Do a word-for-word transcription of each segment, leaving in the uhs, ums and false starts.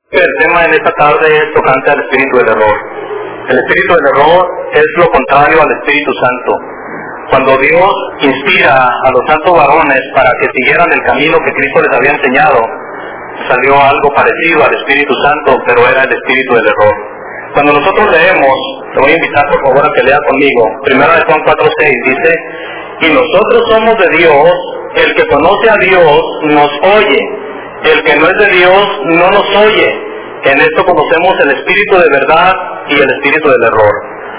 El tema en esta tarde es tocante al espíritu del error. El espíritu del error es lo contrario al Espíritu Santo. Cuando Dios inspira a los santos varones para que siguieran el camino que Cristo les había enseñado, salió algo parecido al Espíritu Santo, pero era el espíritu del error. Cuando nosotros leemos, te voy a invitar por favor a que lea conmigo, primera de Juan cuatro seis, dice: y nosotros somos de Dios, el que conoce a Dios nos oye, el que no es de Dios no nos oye. En esto conocemos el espíritu de verdad y el espíritu del error.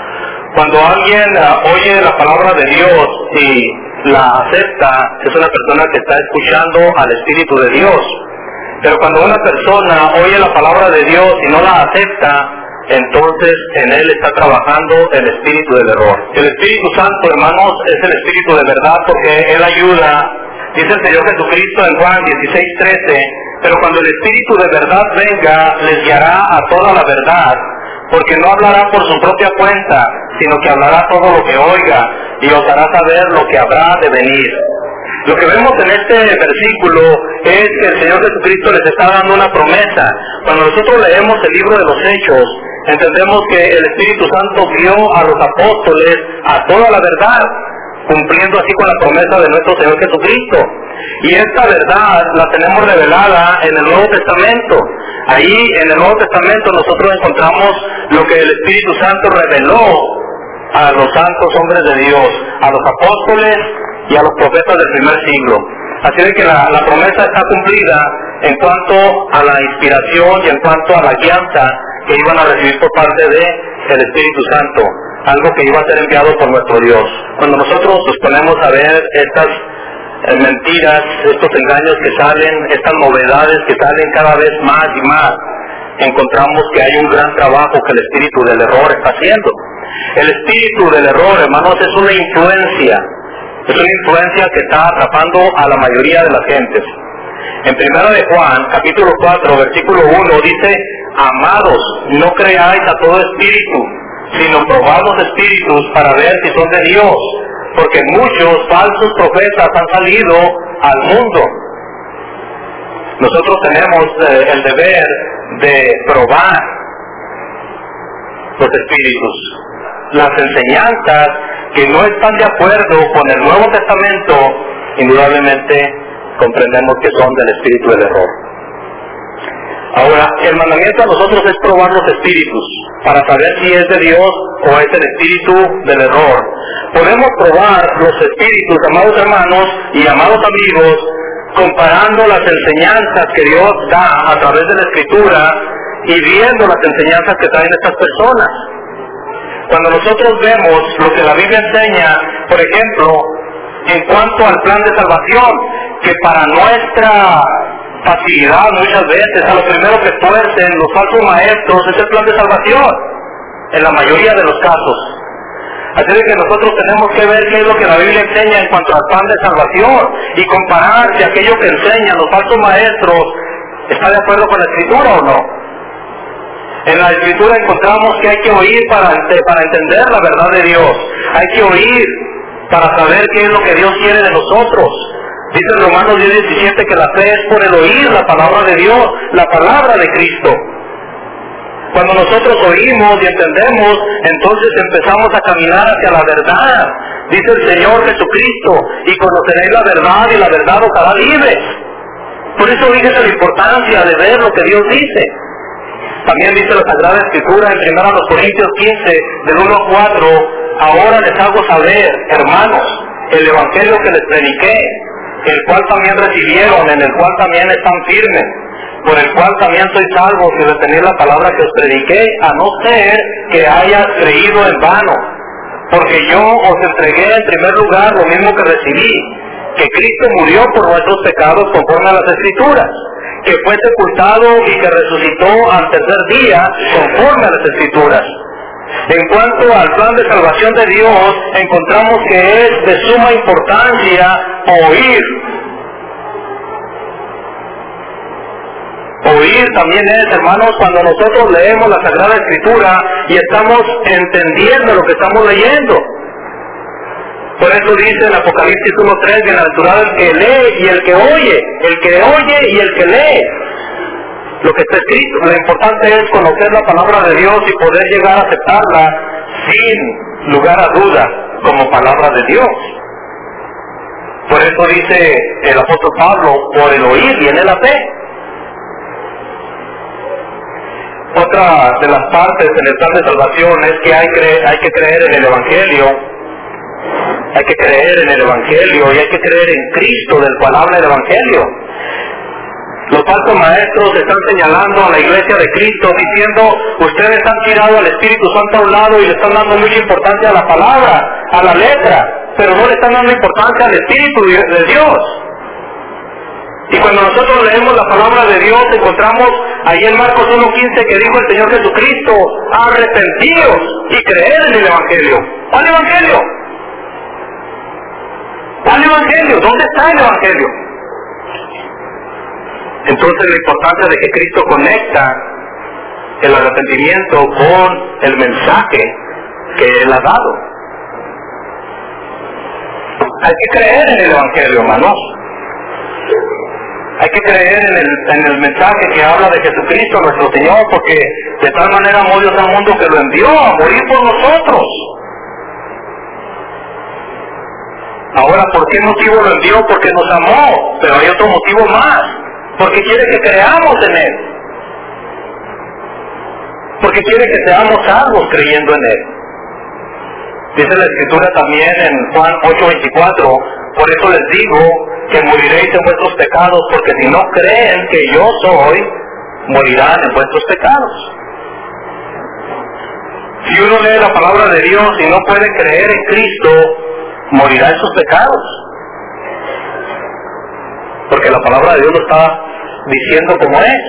Cuando alguien uh, oye la palabra de Dios y la acepta, es una persona que está escuchando al espíritu de Dios. Pero cuando una persona oye la palabra de Dios y no la acepta, entonces en él está trabajando el espíritu del error. El Espíritu Santo, hermanos, es el espíritu de verdad porque él ayuda. Dice el Señor Jesucristo en Juan dieciséis trece, pero cuando el Espíritu de verdad venga, les guiará a toda la verdad, porque no hablará por su propia cuenta, sino que hablará todo lo que oiga, y os hará saber lo que habrá de venir. Lo que vemos en este versículo es que el Señor Jesucristo les está dando una promesa. Cuando nosotros leemos el libro de los Hechos, entendemos que el Espíritu Santo guió a los apóstoles a toda la verdad, cumpliendo así con la promesa de nuestro Señor Jesucristo. Y esta verdad la tenemos revelada en el Nuevo Testamento. Ahí en el Nuevo Testamento nosotros encontramos lo que el Espíritu Santo reveló a los santos hombres de Dios, a los apóstoles y a los profetas del primer siglo. Así de que la, la promesa está cumplida en cuanto a la inspiración y en cuanto a la guianza que iban a recibir por parte del Espíritu Santo, algo que iba a ser enviado por nuestro Dios. Cuando nosotros nos ponemos a ver estas eh, mentiras, estos engaños que salen, estas novedades que salen cada vez más y más, encontramos que hay un gran trabajo que el espíritu del error está haciendo. El espíritu del error, hermanos, es una influencia, es una influencia que está atrapando a la mayoría de las gentes. En primera de Juan, capítulo cuatro, versículo uno, dice: amados, no creáis a todo espíritu, sino probad los espíritus para ver si son de Dios, porque muchos falsos profetas han salido al mundo. Nosotros tenemos eh, el deber de probar los espíritus. Las enseñanzas que no están de acuerdo con el Nuevo Testamento, indudablemente comprendemos que son del espíritu del error. Ahora, el mandamiento a nosotros es probar los espíritus, para saber si es de Dios o es el espíritu del error. Podemos probar los espíritus, amados hermanos y amados amigos, comparando las enseñanzas que Dios da a través de la Escritura y viendo las enseñanzas que traen estas personas. Cuando nosotros vemos lo que la Biblia enseña, por ejemplo, en cuanto al plan de salvación, que para nuestra facilidad muchas veces a lo primero que tuercen los falsos maestros es el plan de salvación, en la mayoría de los casos. Así de que nosotros tenemos que ver qué es lo que la Biblia enseña en cuanto al plan de salvación y comparar si aquello que enseñan los falsos maestros está de acuerdo con la Escritura o no. En la Escritura encontramos que hay que oír para, para entender la verdad de Dios. Hay que oír para saber qué es lo que Dios quiere de nosotros. Dice en Romanos diez diecisiete que la fe es por el oír la palabra de Dios, la palabra de Cristo. Cuando nosotros oímos y entendemos, entonces empezamos a caminar hacia la verdad. Dice el Señor Jesucristo: y conoceréis la verdad y la verdad os hará libres. Por eso fíjense la importancia de ver lo que Dios dice. También dice la Sagrada Escritura en primera Corintios quince, del uno al cuatro: ahora les hago saber, hermanos, el evangelio que les prediqué, el cual también recibieron, en el cual también están firmes, por el cual también sois salvos si retenid la palabra que os prediqué, a no ser que hayas creído en vano. Porque yo os entregué en primer lugar lo mismo que recibí, que Cristo murió por nuestros pecados conforme a las Escrituras, que fue sepultado y que resucitó al tercer día conforme a las Escrituras. En cuanto al plan de salvación de Dios, encontramos que es de suma importancia oír. Oír también es, hermanos, cuando nosotros leemos la Sagrada Escritura y estamos entendiendo lo que estamos leyendo. Por eso dice en Apocalipsis uno tres, bienaventurado el que lee y el que oye, el que oye y el que lee. lo que está escrito. Lo importante es conocer la palabra de Dios y poder llegar a aceptarla sin lugar a duda como palabra de Dios. Por eso dice el apóstol Pablo, por el oír viene la fe. Otra de las partes en el plan de salvación es que hay, cre hay que creer en el Evangelio, hay que creer en el Evangelio y hay que creer en Cristo, del cual habla el Evangelio. Los falsos maestros están señalando a la iglesia de Cristo diciendo, ustedes han tirado al Espíritu Santo a un lado y le están dando mucha importancia a la palabra, a la letra, pero no le están dando importancia al Espíritu de Dios. Y cuando nosotros leemos la palabra de Dios, encontramos ahí en Marcos uno quince que dijo el Señor Jesucristo, arrepentíos y creed en el Evangelio. ¿Cuál Evangelio? ¿Cuál Evangelio? ¿Dónde está el Evangelio? Entonces la importancia de que Cristo conecta el arrepentimiento con el mensaje que Él ha dado. Hay que creer en el Evangelio, hermanos. Hay que creer en el, en el mensaje que habla de Jesucristo nuestro Señor, porque de tal manera amó Dios al mundo que lo envió a morir por nosotros. Ahora, ¿por qué motivo lo envió? Porque nos amó, pero hay otro motivo más, porque quiere que creamos en Él, porque quiere que seamos salvos creyendo en Él. Dice la Escritura también en Juan ocho veinticuatro, por eso les digo que moriréis en vuestros pecados, porque si no creen que yo soy, morirán en vuestros pecados. Si uno lee la palabra de Dios y no puede creer en Cristo, morirá en sus pecados. Porque la palabra de Dios lo está diciendo como es.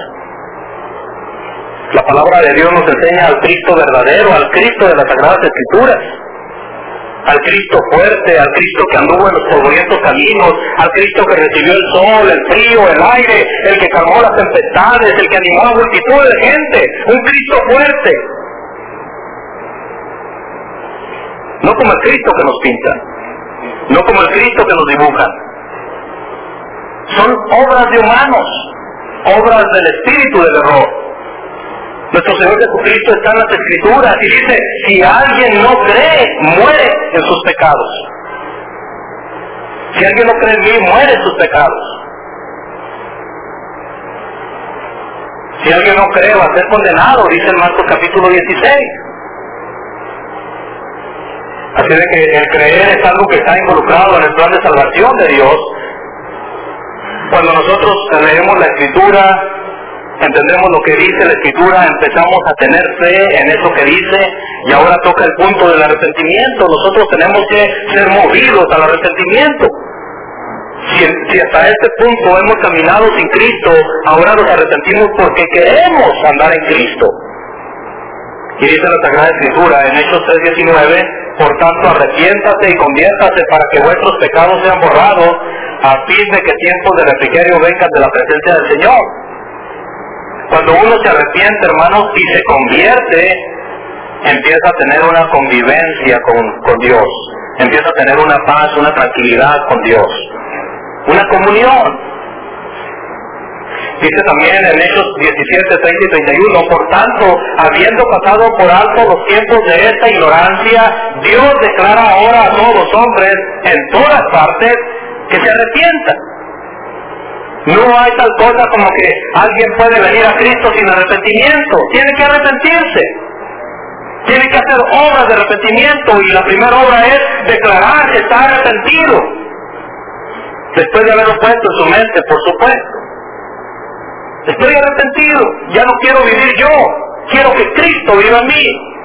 La palabra de Dios nos enseña al Cristo verdadero, al Cristo de las Sagradas Escrituras, al Cristo fuerte, al Cristo que anduvo en los polvorientos caminos, al Cristo que recibió el sol, el frío, el aire, el que calmó las tempestades, el que animó a multitudes de gente, un Cristo fuerte. No como el Cristo que nos pintan, no como el Cristo que nos dibujan. Son obras de humanos, obras del espíritu del error. Nuestro Señor Jesucristo está en las Escrituras y dice, si alguien no cree, muere en sus pecados. Si alguien no cree en mí, muere en sus pecados. Si alguien no cree, va a ser condenado, dice en Marcos capítulo dieciséis. Así de que el creer es algo que está involucrado en el plan de salvación de Dios. Cuando nosotros leemos la Escritura, entendemos lo que dice la Escritura, empezamos a tener fe en eso que dice, y ahora toca el punto del arrepentimiento. Nosotros tenemos que ser movidos al arrepentimiento. Si, si hasta este punto hemos caminado sin Cristo, ahora nos arrepentimos porque queremos andar en Cristo. Y dice la Sagrada Escritura en Hechos tres diecinueve, por tanto arrepiéntate y conviértase para que vuestros pecados sean borrados, a fin de que tiempos de refrigerio vengan de la presencia del Señor. Cuando uno se arrepiente, hermanos, y se convierte, empieza a tener una convivencia con, con Dios, empieza a tener una paz, una tranquilidad con Dios, una comunión. Dice también en Hechos diecisiete, treinta y treinta y uno, por tanto, habiendo pasado por alto los tiempos de esta ignorancia, Dios declara ahora a todos los hombres en todas partes que se arrepientan. No hay tal cosa como que alguien puede venir a Cristo sin arrepentimiento. Tiene que arrepentirse. Tiene que hacer obras de arrepentimiento, y la primera obra es declarar que está arrepentido. Después de haberlo puesto en su mente, por supuesto. Estoy arrepentido, ya no quiero vivir yo, quiero que Cristo viva en mí.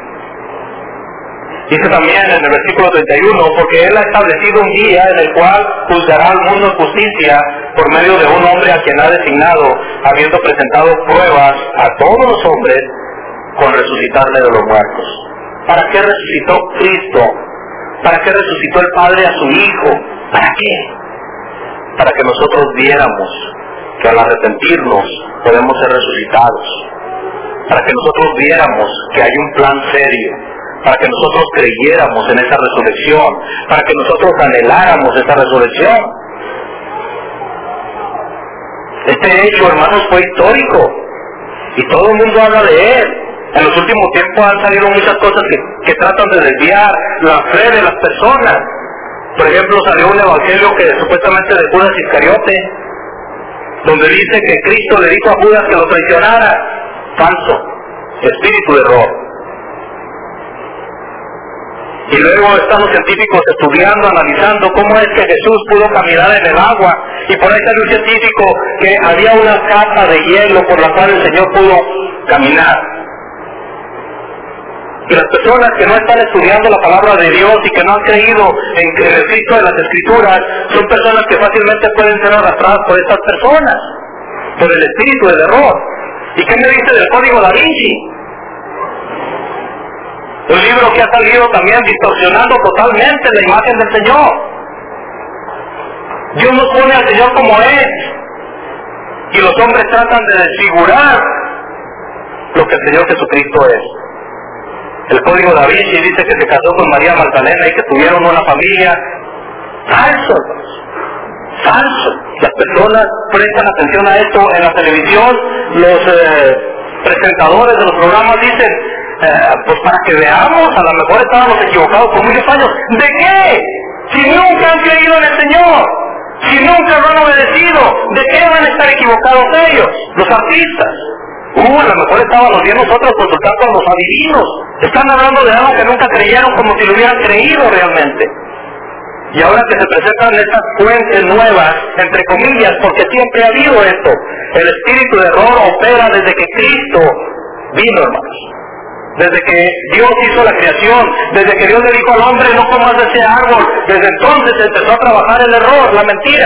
Dice también en el versículo treinta y uno, porque Él ha establecido un día en el cual juzgará al mundo en justicia por medio de un hombre a quien ha designado, habiendo presentado pruebas a todos los hombres con resucitarle de los muertos. ¿Para qué resucitó Cristo? ¿Para qué resucitó el Padre a su Hijo? ¿Para qué? Para que nosotros viéramos que al arrepentirnos podemos ser resucitados, para que nosotros viéramos que hay un plan serio, para que nosotros creyéramos en esa resurrección, para que nosotros anheláramos esa resurrección. Este hecho, hermanos, fue histórico. Y todo el mundo habla de Él. En los últimos tiempos han salido muchas cosas que, que tratan de desviar la fe de las personas. Por ejemplo, salió un evangelio que supuestamente de Judas Iscariote, donde dice que Cristo le dijo a Judas que lo traicionara. Falso. Espíritu de error. Y luego están los científicos estudiando, analizando cómo es que Jesús pudo caminar en el agua. Y por ahí salió un científico que había una capa de hielo por la cual el Señor pudo caminar. Y las personas que no están estudiando la palabra de Dios y que no han creído en el Cristo de las Escrituras, son personas que fácilmente pueden ser arrastradas por estas personas, por el espíritu del error. ¿Y qué me dice del Código Da Vinci? Un libro que ha salido también distorsionando totalmente la imagen del Señor. Dios nos pone al Señor como es, y los hombres tratan de desfigurar lo que el Señor Jesucristo es. El Código Da Vinci dice que se casó con María Magdalena y que tuvieron una familia. Falso, falso. Las personas prestan atención a esto en la televisión. Los eh, presentadores de los programas dicen, eh, pues para que veamos, a lo mejor estábamos equivocados por muchos años. ¿De qué? Si nunca han creído en el Señor, si nunca lo han obedecido, ¿de qué van a estar equivocados ellos? Los artistas. Uh, a lo mejor estábamos bien nosotros consultando a los adivinos. Están hablando de algo que nunca creyeron, como si lo hubieran creído realmente. Y ahora que se presentan estas fuentes nuevas, entre comillas, porque siempre ha habido esto, el espíritu de error opera desde que Cristo vino, hermanos. Desde que Dios hizo la creación, desde que Dios le dijo al hombre, no comas de ese árbol, desde entonces empezó a trabajar el error, la mentira.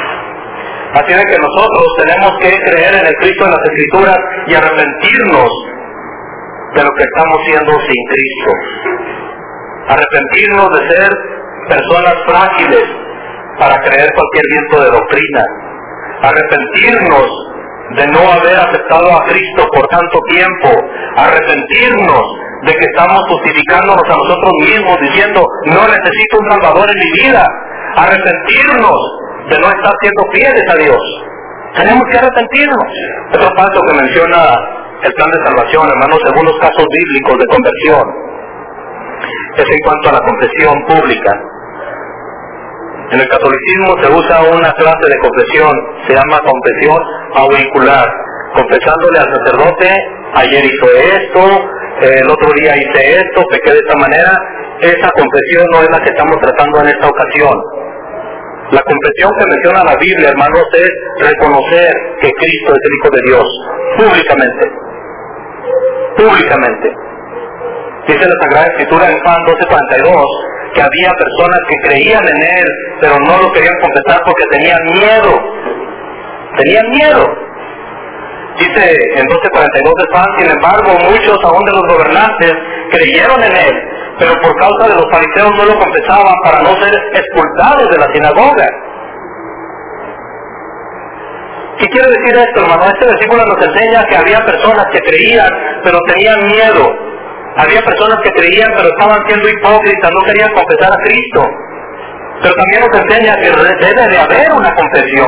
Así de que nosotros tenemos que creer en el Cristo de las Escrituras y arrepentirnos de lo que estamos siendo sin Cristo. Arrepentirnos de ser personas frágiles para creer cualquier viento de doctrina. Arrepentirnos de no haber aceptado a Cristo por tanto tiempo. Arrepentirnos de que estamos justificándonos a nosotros mismos diciendo, no necesito un Salvador en mi vida. Arrepentirnos de no estar siendo fieles a Dios. Tenemos que arrepentirnos. Otro paso que menciona el plan de salvación, hermanos, según los casos bíblicos de conversión, es en cuanto a la confesión pública. En el catolicismo se usa una clase de confesión, se llama confesión auricular, confesándole al sacerdote, ayer hizo esto, el otro día hice esto, pequé de esta manera. Esa confesión no es la que estamos tratando en esta ocasión. La confesión que menciona la Biblia, hermanos, es reconocer que Cristo es el Hijo de Dios, públicamente. Públicamente. Dice la Sagrada Escritura en Juan doce cuarenta y dos que había personas que creían en Él, pero no lo querían confesar porque tenían miedo. Tenían miedo. Dice en doce cuarenta y dos de Juan, sin embargo, muchos aún de los gobernantes creyeron en Él, pero por causa de los fariseos no lo confesaban para no ser expulsados de la sinagoga. ¿Qué quiere decir esto, hermano? Este versículo nos enseña que había personas que creían, pero tenían miedo. Había personas que creían, pero estaban siendo hipócritas, no querían confesar a Cristo. Pero también nos enseña que debe de haber una confesión.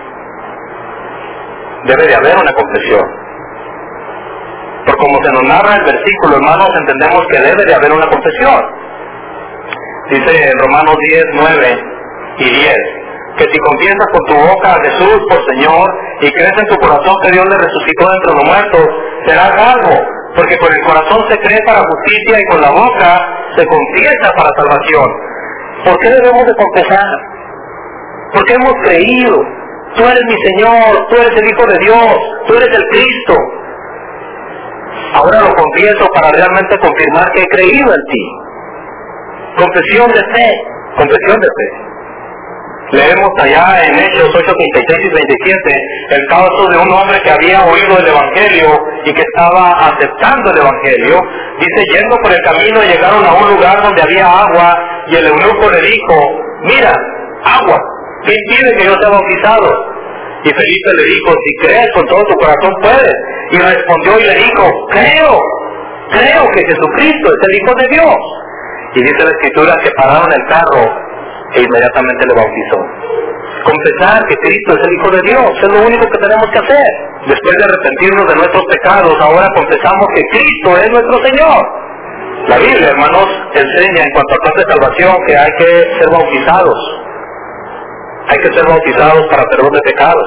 Debe de haber una confesión. Por como se nos narra el versículo, hermanos, entendemos que debe de haber una confesión. Dice en Romanos diez, nueve y diez, que si confiesas con tu boca a Jesús por Señor y crees en tu corazón que Dios le resucitó de entre los muertos, serás salvo, porque con el corazón se cree para justicia y con la boca se confiesa para salvación. ¿Por qué debemos de confesar? Porque hemos creído. Tú eres mi Señor, tú eres el Hijo de Dios, tú eres el Cristo. Ahora lo confieso para realmente confirmar que he creído en ti. Confesión de fe, confesión de fe. Leemos allá en Hechos ocho, treinta y seis y treinta y siete el caso de un hombre que había oído el Evangelio y que estaba aceptando el Evangelio. Dice, yendo por el camino llegaron a un lugar donde había agua y el eunuco le dijo, mira, agua, ¿qué impide que yo sea bautizado? Y Felipe le dijo, si crees con todo tu corazón puedes. Y respondió y le dijo, creo, creo que Jesucristo es el Hijo de Dios. Y dice la Escritura que pararon el carro e inmediatamente le bautizó. confesar que Cristo es el Hijo de Dios, es lo único que tenemos que hacer. Después de arrepentirnos de nuestros pecados, ahora confesamos que Cristo es nuestro Señor. La Biblia, hermanos, enseña en cuanto al plan de salvación que hay que ser bautizados. Hay que ser bautizados para perdón de pecados.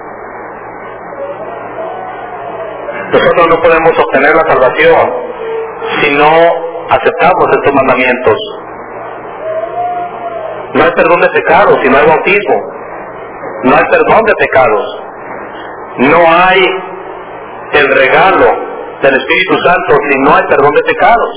Nosotros no podemos obtener la salvación si no aceptamos estos mandamientos. No hay perdón de pecados si no hay bautismo. No hay perdón de pecados. No hay el regalo del Espíritu Santo si no hay perdón de pecados.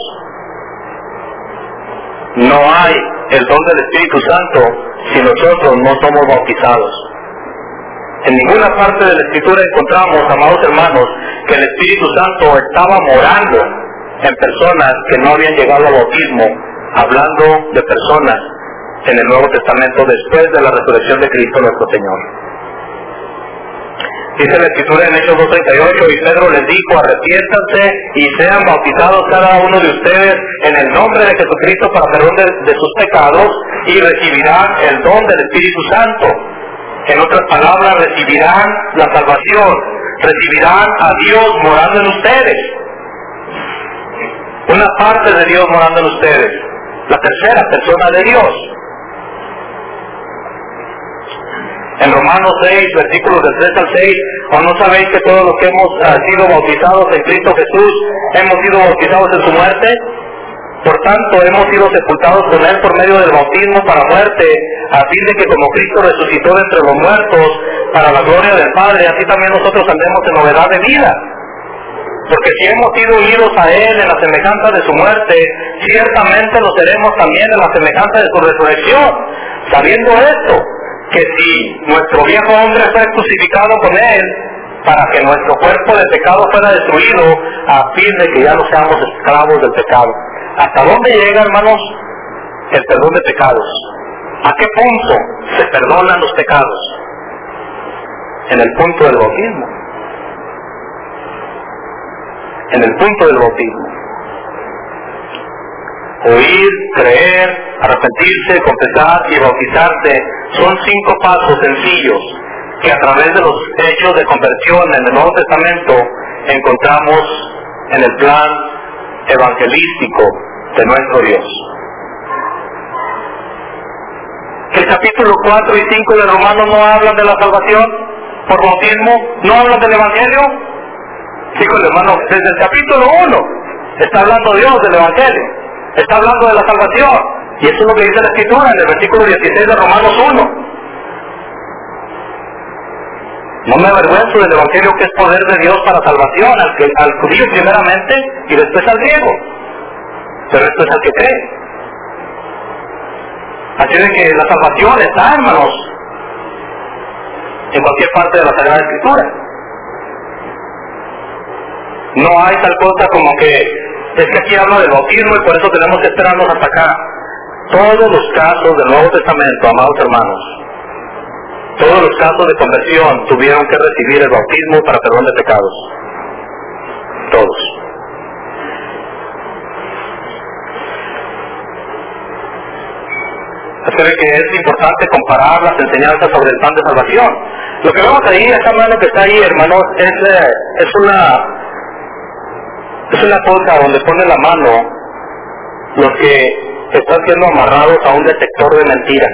No hay el don del Espíritu Santo si nosotros no somos bautizados. En ninguna parte de la Escritura encontramos, amados hermanos, que el Espíritu Santo estaba morando en personas que no habían llegado al bautismo, hablando de personas en el Nuevo Testamento después de la resurrección de Cristo nuestro Señor. Dice la Escritura en Hechos dos treinta y ocho, y Pedro les dijo, arrepiéntanse y sean bautizados cada uno de ustedes en el nombre de Jesucristo para perdón de, de sus pecados, y recibirán el don del Espíritu Santo. En otras palabras, recibirán la salvación, recibirán a Dios morando en ustedes. Una parte de Dios morando en ustedes, la tercera persona de Dios. En Romanos seis, versículos del tres al seis, ¿o no sabéis que todos los que hemos uh, sido bautizados en Cristo Jesús, hemos sido bautizados en su muerte? Por tanto, hemos sido sepultados con Él por medio del bautismo para muerte, a fin de que como Cristo resucitó de entre los muertos, para la gloria del Padre, así también nosotros andemos en novedad de vida. Porque si hemos sido unidos a Él en la semejanza de su muerte, ciertamente lo seremos también en la semejanza de su resurrección, sabiendo esto, que si nuestro viejo hombre fue crucificado con Él, para que nuestro cuerpo de pecado fuera destruido, a fin de que ya no seamos esclavos del pecado. ¿Hasta dónde llega, hermanos, el perdón de pecados? ¿A qué punto se perdonan los pecados? En el punto del bautismo. En el punto del bautismo. Oír, creer, arrepentirse, confesar y bautizarse son cinco pasos sencillos que a través de los hechos de conversión en el Nuevo Testamento encontramos en el plan evangelístico de nuestro Dios. El capítulo cuatro y cinco de Romanos no hablan de la salvación por bautismo, no hablan del Evangelio. Chicos, hermanos, desde el capítulo uno está hablando Dios del Evangelio, está hablando de la salvación, y eso es lo que dice la Escritura en el versículo dieciséis de Romanos uno. No me avergüenzo del Evangelio, que es poder de Dios para salvación, al, que, al judío primeramente y después al griego, pero esto es al que cree. Así de que la salvación está, hermanos, en cualquier parte de la Sagrada Escritura. No hay tal cosa como que es que aquí habla del bautismo y por eso tenemos que esperarnos hasta acá. Todos los casos del Nuevo Testamento, amados hermanos, todos los casos de conversión tuvieron que recibir el bautismo para perdón de pecados. Todos. Así que es importante comparar las enseñanzas sobre el plan de salvación. Lo que vemos ahí, esa mano que está ahí, hermanos, es, es una es una cosa donde pone la mano los que están siendo amarrados a un detector de mentiras.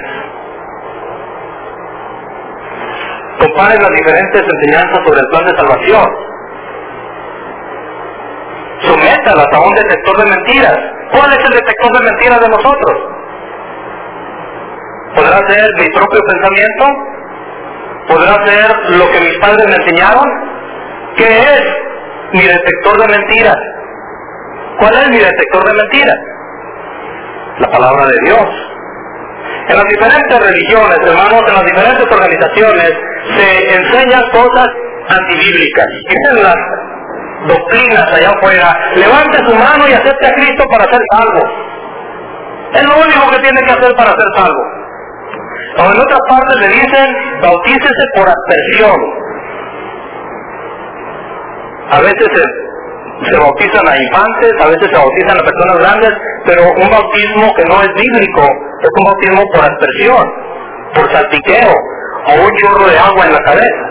Comparen las diferentes enseñanzas sobre el plan de salvación. Sométalas a un detector de mentiras. ¿Cuál es el detector de mentiras de nosotros? ¿Podrá ser mi propio pensamiento? ¿Podrá ser lo que mis padres me enseñaron? ¿Qué es mi detector de mentiras? ¿Cuál es mi detector de mentiras? La palabra de Dios. En las diferentes religiones, hermanos, en las diferentes organizaciones, se enseñan cosas antibíblicas. Dicen las doctrinas allá afuera: levante su mano y acepte a Cristo para ser salvo. Es lo único que tiene que hacer para ser salvo. O en otras partes le dicen: bautícese por aspersión. A veces se, se bautizan a infantes, a veces se bautizan a personas grandes, pero un bautismo que no es bíblico es un bautismo por aspersión, por salpiqueo, o un chorro de agua en la cabeza.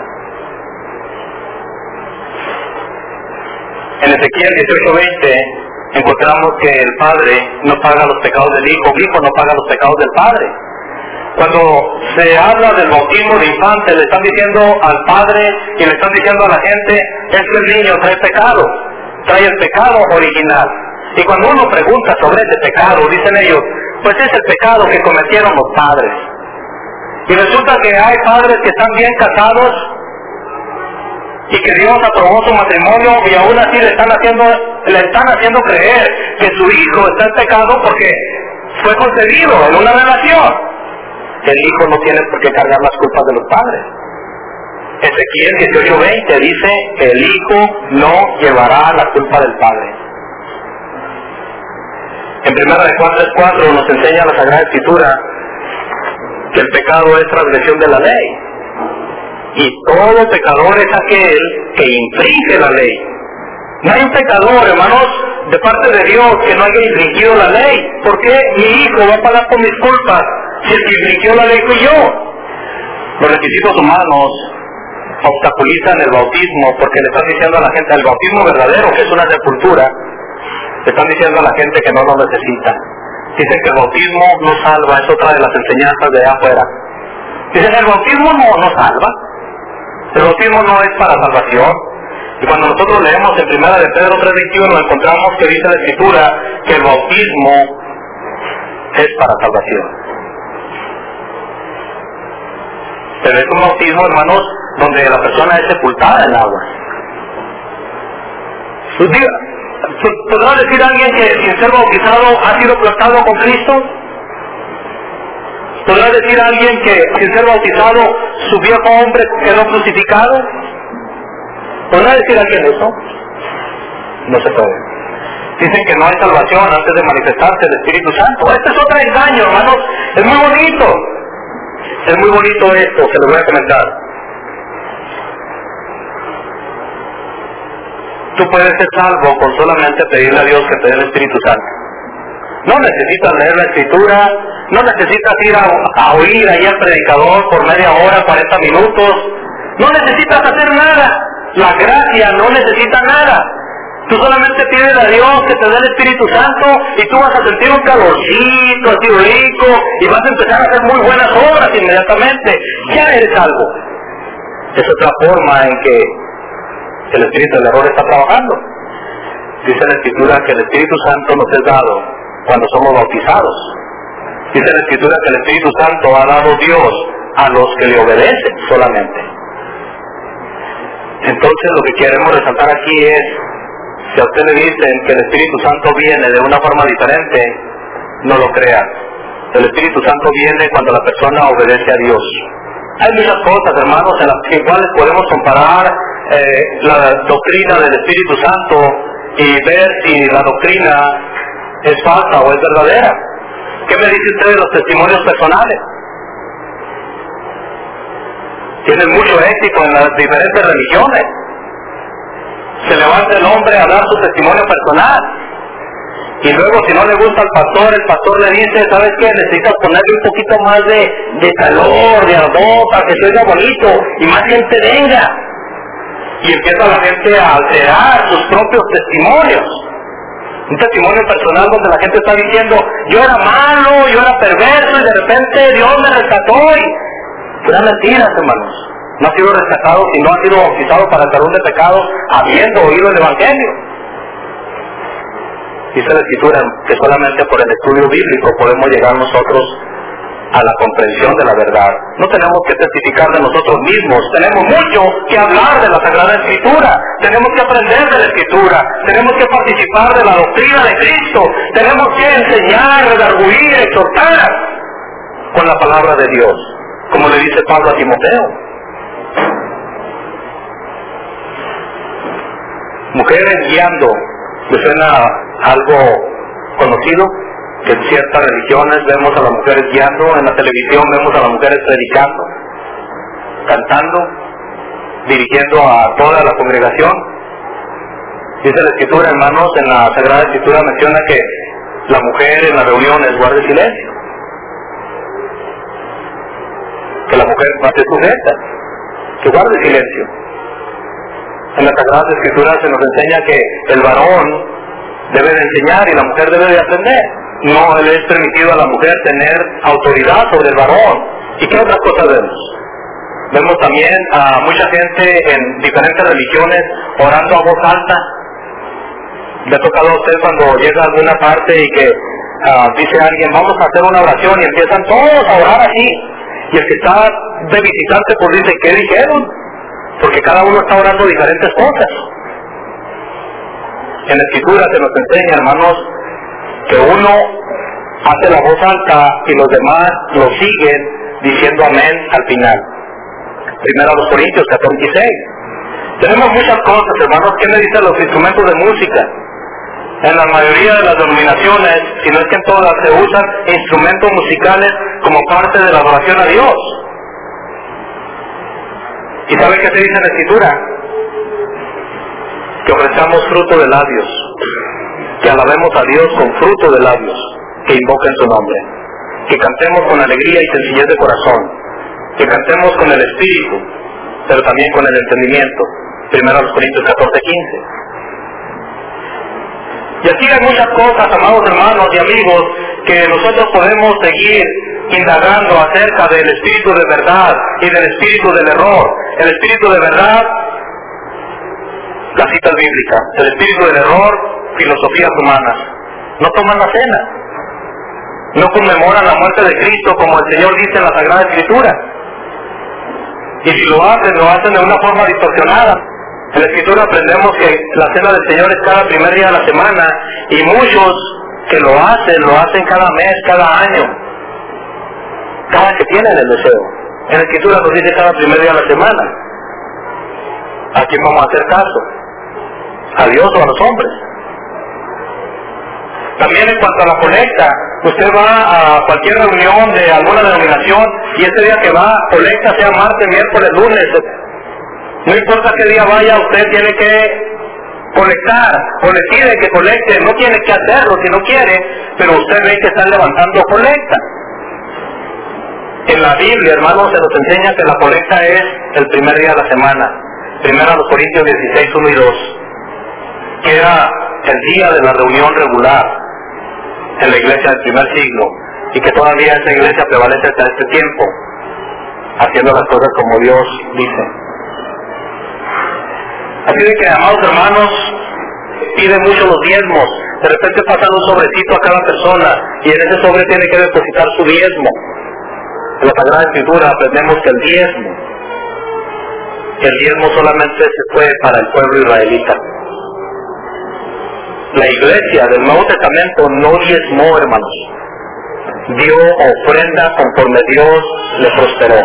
En Ezequiel dieciocho veinte encontramos que el Padre no paga los pecados del Hijo, el Hijo no paga los pecados del Padre. Cuando se habla del bautismo de infantes, le están diciendo al Padre y le están diciendo a la gente, este niño trae pecado, trae el pecado original. Y cuando uno pregunta sobre ese pecado, dicen ellos, pues es el pecado que cometieron los padres. Y resulta que hay padres que están bien casados y que Dios aprobó su matrimonio y aún así le están haciendo, le están haciendo creer que su hijo está en pecado porque fue concebido en una relación. El hijo no tiene por qué cargar las culpas de los padres. Ezequiel dieciocho veinte dice, el hijo no llevará la culpa del padre. En primera de Juan tres cuatro nos enseña la Sagrada Escritura que el pecado es transgresión de la ley. Y todo pecador es aquel que infringe la ley. No hay un pecador, hermanos, de parte de Dios que no haya infringido la ley. ¿Por qué mi hijo va a pagar por mis culpas si el que infringió la ley fui yo? Los requisitos humanos obstaculizan el bautismo porque le están diciendo a la gente, el bautismo verdadero, que es una sepultura, le están diciendo a la gente que no lo necesita. Dicen que el bautismo no salva, es otra de las enseñanzas de allá afuera. Dicen, el bautismo no, no salva. El bautismo no es para salvación. Y cuando nosotros leemos en primera de Pedro tres veintiuno, encontramos que dice la Escritura que el bautismo es para salvación. Pero es un bautismo, hermanos, donde la persona es sepultada en agua. ¿Podrá decir alguien que sin ser bautizado ha sido aplastado con Cristo? ¿Podrá decir alguien que sin ser bautizado su viejo hombre quedó crucificado? ¿Podrá decir alguien eso? No se puede. Dicen que no hay salvación antes de manifestarse el Espíritu Santo. Este es otro engaño, hermanos. Es muy bonito. Es muy bonito esto, se lo voy a comentar. Tú puedes ser salvo con solamente pedirle a Dios que te dé el Espíritu Santo. No necesitas leer la Escritura, no necesitas ir a, a oír ahí al predicador por media hora, cuarenta minutos. No necesitas hacer nada. La gracia no necesita nada. Tú solamente pides a Dios que te dé el Espíritu Santo y tú vas a sentir un calorcito así rico y vas a empezar a hacer muy buenas obras inmediatamente. Ya eres salvo. Es otra forma en que el espíritu del error está trabajando. Dice la Escritura que el Espíritu Santo nos es dado cuando somos bautizados. Dice la Escritura que el Espíritu Santo ha dado Dios a los que le obedecen solamente. Entonces lo que queremos resaltar aquí es, si a usted le dicen que el Espíritu Santo viene de una forma diferente, no lo crea. El Espíritu Santo viene cuando la persona obedece a Dios. Hay muchas cosas, hermanos, en las que iguales podemos comparar eh, la doctrina del Espíritu Santo y ver si la doctrina es falsa o es verdadera. ¿Qué me dice usted de los testimonios personales? Tienen mucho éxito en las diferentes religiones. Se levanta el hombre a dar su testimonio personal. Y luego, si no le gusta al pastor, el pastor le dice, ¿sabes qué? Necesitas ponerle un poquito más de, de calor, de ardor, para que se oiga bonito y más gente venga. Y empieza la gente a alterar sus propios testimonios. Un testimonio personal donde la gente está diciendo, yo era malo, yo era perverso, y de repente Dios me rescató. Y puras mentiras, hermanos. No ha sido rescatado y no ha sido bautizado para el perdón de pecados habiendo oído el Evangelio. Dice la Escritura que solamente por el estudio bíblico podemos llegar nosotros a la comprensión de la verdad. No tenemos que testificar de nosotros mismos, tenemos mucho que hablar de la Sagrada Escritura, tenemos que aprender de la Escritura, tenemos que participar de la doctrina de Cristo, tenemos que enseñar, redarguir, exhortar con la palabra de Dios, como le dice Pablo a Timoteo. Mujeres guiando, ¿me suena algo conocido? Que en ciertas religiones vemos a las mujeres guiando, en la televisión vemos a las mujeres predicando, cantando, dirigiendo a toda la congregación. Dice la Escritura, hermanos, en la Sagrada Escritura menciona que la mujer en las reuniones guarde silencio. Que la mujer mujer va a ser sujeta, que guarde silencio. En las Sagradas Escrituras se nos enseña que el varón debe de enseñar y la mujer debe de aprender. No le es permitido a la mujer tener autoridad sobre el varón. ¿Y qué otras cosas vemos? Vemos también a mucha gente en diferentes religiones orando a voz alta. ¿Le ha tocado a usted cuando llega a alguna parte y que uh, dice alguien, vamos a hacer una oración, y empiezan todos a orar así? Y el que está de visitante pues dice, ¿qué dijeron? Porque cada uno está orando diferentes cosas. En la Escritura se nos enseña, hermanos, que uno hace la voz alta y los demás lo siguen diciendo amén al final. Primero a los Corintios catorce y seis. Tenemos muchas cosas, hermanos. ¿Qué me dicen los instrumentos de música? En la mayoría de las denominaciones, si no es que en todas, se usan instrumentos musicales como parte de la adoración a Dios. ¿Y sabe qué se dice en la Escritura? Que ofrezcamos fruto de labios, que alabemos a Dios con fruto de labios, que invoquen su nombre, que cantemos con alegría y sencillez de corazón, que cantemos con el Espíritu, pero también con el entendimiento. Primero a los Corintios catorce quince. Y así hay muchas cosas, amados hermanos y amigos, que nosotros podemos seguir indagando acerca del espíritu de verdad y del espíritu del error. El espíritu de verdad, las citas bíblicas. El espíritu del error, filosofías humanas. No toman la cena, no conmemoran la muerte de Cristo como el Señor dice en la Sagrada Escritura. Y si lo hacen, lo hacen de una forma distorsionada. En la Escritura aprendemos que la cena del Señor es cada primer día de la semana, y muchos que lo hacen, lo hacen cada mes, cada año, cada que tienen el deseo. En la Escritura nos dice cada primer día de la semana. ¿A quién vamos a hacer caso? ¿A Dios o a los hombres? También en cuanto a la colecta, usted va a cualquier reunión de alguna denominación y ese día que va, colecta, sea martes, miércoles, lunes, no importa qué día vaya, usted tiene que colectar, o le pide que colecte, no tiene que hacerlo si no quiere, pero usted ve que están levantando colecta. En la Biblia, hermanos, se nos enseña que la colecta es el primer día de la semana. Primero a los Corintios dieciséis, uno y dos, que era el día de la reunión regular en la iglesia del primer siglo, y que todavía esa iglesia prevalece hasta este tiempo, haciendo las cosas como Dios dice. Así de que, amados hermanos, pide mucho los diezmos. De repente pasan un sobrecito a cada persona, y en ese sobre tiene que depositar su diezmo. En la Sagrada Escritura aprendemos que el diezmo, el diezmo solamente se fue para el pueblo israelita. La iglesia del Nuevo Testamento no diezmó, hermanos. Dio ofrenda conforme Dios le prosperó.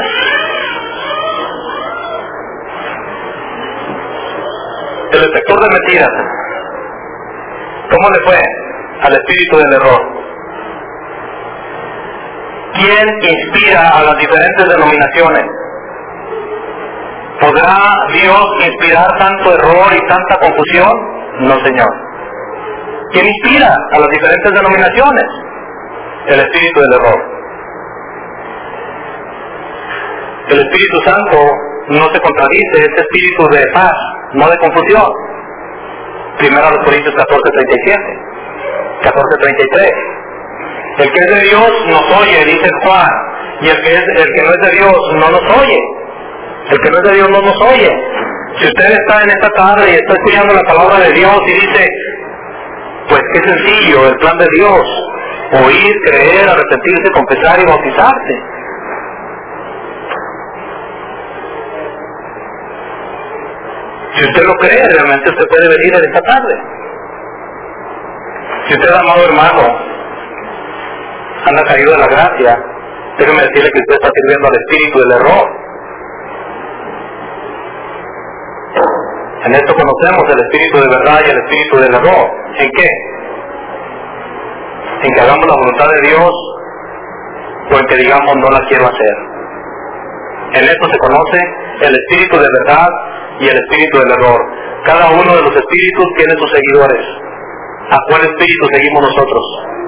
El detector de mentiras, ¿cómo le fue al espíritu del error? ¿Quién inspira a las diferentes denominaciones? ¿Podrá Dios inspirar tanto error y tanta confusión? No, Señor. ¿Quién inspira a las diferentes denominaciones? El espíritu del error. El Espíritu Santo no se contradice, es espíritu de paz, no de confusión. Primero a los Corintios catorce treinta y siete, catorce treinta y tres. El que es de Dios nos oye, dice Juan, y el que, es, el que no es de Dios no nos oye. El que no es de Dios no nos oye. Si usted está en esta tarde y está escuchando la palabra de Dios y dice, pues qué sencillo, el plan de Dios, oír, creer, arrepentirse, confesar y bautizarse. Si usted lo cree, realmente usted puede venir en esta tarde. Si usted, amado hermano, anda caído de la gracia, déjeme decirle que usted está sirviendo al espíritu del error. En esto conocemos el espíritu de verdad y el espíritu del error. ¿En qué? En que hagamos la voluntad de Dios o en que digamos no la quiero hacer. En esto se conoce el espíritu de verdad y el espíritu del error. Cada uno de los espíritus tiene sus seguidores. ¿A cuál espíritu seguimos nosotros?